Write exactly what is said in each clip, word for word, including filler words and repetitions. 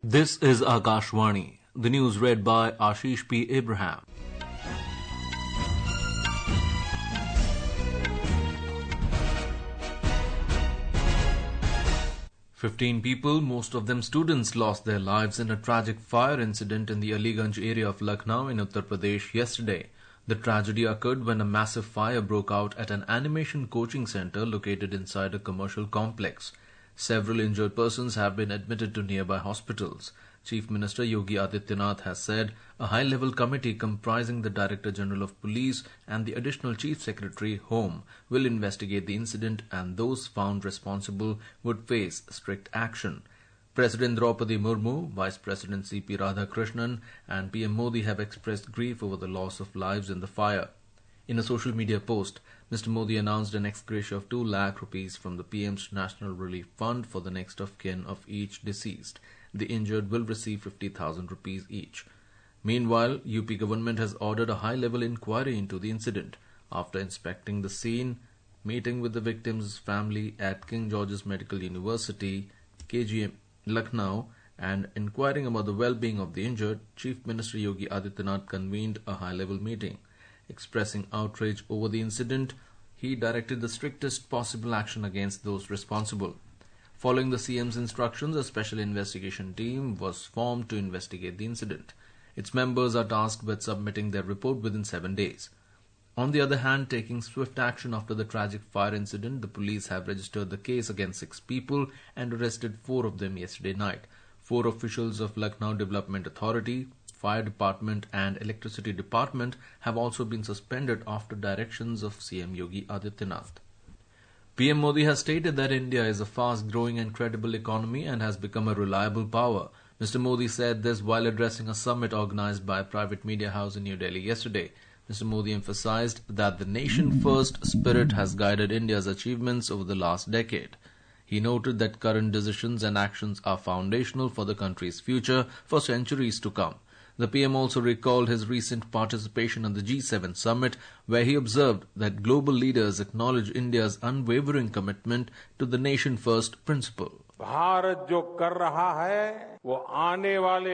This is Akashvani. The news read by Ashish P. Abraham. Fifteen people, most of them students, lost their lives in a tragic fire incident in the Aliganj area of Lucknow in Uttar Pradesh yesterday. The tragedy occurred when a massive fire broke out at an animation coaching center located inside a commercial complex. Several injured persons have been admitted to nearby hospitals. Chief Minister Yogi Adityanath has said a high-level committee comprising the Director General of Police and the Additional Chief Secretary, Home, will investigate the incident and those found responsible would face strict action. President Draupadi Murmu, Vice President C P Radhakrishnan and P M Modi have expressed grief over the loss of lives in the fire. In a social media post, Mister Modi announced an ex gratia of two lakh rupees from the P M's National Relief Fund for the next of kin of each deceased. The injured will receive fifty thousand rupees each. Meanwhile, U P government has ordered a high-level inquiry into the incident. After inspecting the scene, meeting with the victim's family at King George's Medical University, K G M, Lucknow, and inquiring about the well-being of the injured, Chief Minister Yogi Adityanath convened a high-level meeting. Expressing outrage over the incident, he directed the strictest possible action against those responsible. Following the C M's instructions, a special investigation team was formed to investigate the incident. Its members are tasked with submitting their report within seven days. On the other hand, taking swift action after the tragic fire incident, the police have registered the case against six people and arrested four of them yesterday night. Four officials of Lucknow Development Authority, Fire Department and Electricity Department have also been suspended after directions of C M Yogi Adityanath. P M Modi has stated that India is a fast-growing and credible economy and has become a reliable power. Mister Modi said this while addressing a summit organized by a private media house in New Delhi yesterday. Mister Modi emphasized that the nation-first spirit has guided India's achievements over the last decade. He noted that current decisions and actions are foundational for the country's future for centuries to come. The P M also recalled his recent participation on the G seven summit, where he observed that global leaders acknowledge India's unwavering commitment to the nation-first principle. Bharat जो कर रहा है वो आने वाले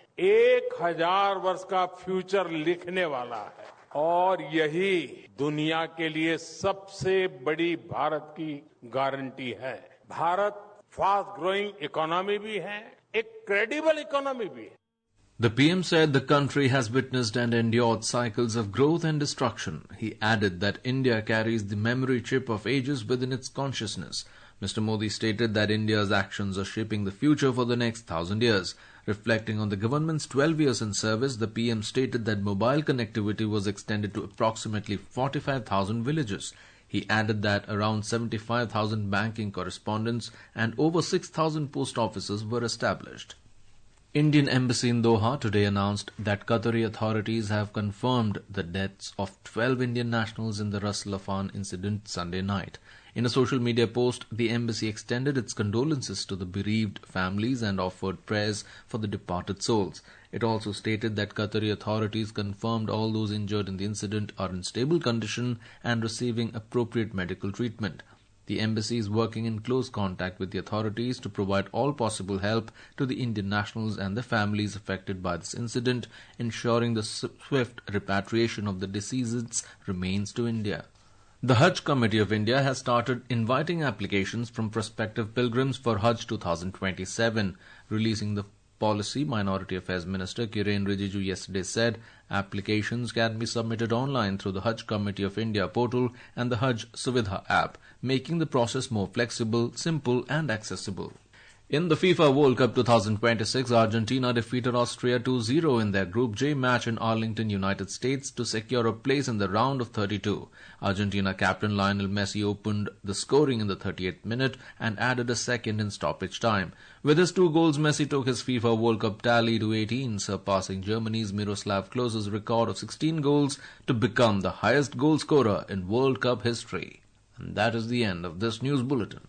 एक हजार वर्ष का फ्यूचर लिखने वाला है और यही दुनिया के लिए सबसे बड़ी भारत की गारंटी है। भारत फास्ट ग्रोइंग इकोनॉमी भी है, एक क्रेडिबल इकोनॉमी भी है। The P M said the country has witnessed and endured cycles of growth and destruction. He added that India carries the memory chip of ages within its consciousness. Mister Modi stated that India's actions are shaping the future for the next thousand years. Reflecting on the government's twelve years in service, the P M stated that mobile connectivity was extended to approximately forty-five thousand villages. He added that around seventy-five thousand banking correspondents and over six thousand post offices were established. Indian Embassy in Doha today announced that Qatari authorities have confirmed the deaths of twelve Indian nationals in the Ras Laffan incident Sunday night. In a social media post, the embassy extended its condolences to the bereaved families and offered prayers for the departed souls. It also stated that Qatari authorities confirmed all those injured in the incident are in stable condition and receiving appropriate medical treatment. The embassy is working in close contact with the authorities to provide all possible help to the Indian nationals and the families affected by this incident, ensuring the swift repatriation of the deceased remains to India. The Hajj Committee of India has started inviting applications from prospective pilgrims for Hajj twenty twenty-seven. Releasing the policy, Minority Affairs Minister Kiren Rijiju yesterday said applications can be submitted online through the Hajj Committee of India portal and the Hajj Suvidha app, making the process more flexible, simple and accessible. In the FIFA World Cup twenty twenty-six, Argentina defeated Austria two zero in their Group J match in Arlington, United States to secure a place in the round of thirty-two. Argentina captain Lionel Messi opened the scoring in the thirty-eighth minute and added a second in stoppage time. With his two goals, Messi took his FIFA World Cup tally to eighteen, surpassing Germany's Miroslav Klose's record of sixteen goals to become the highest goal scorer in World Cup history. And that is the end of this news bulletin.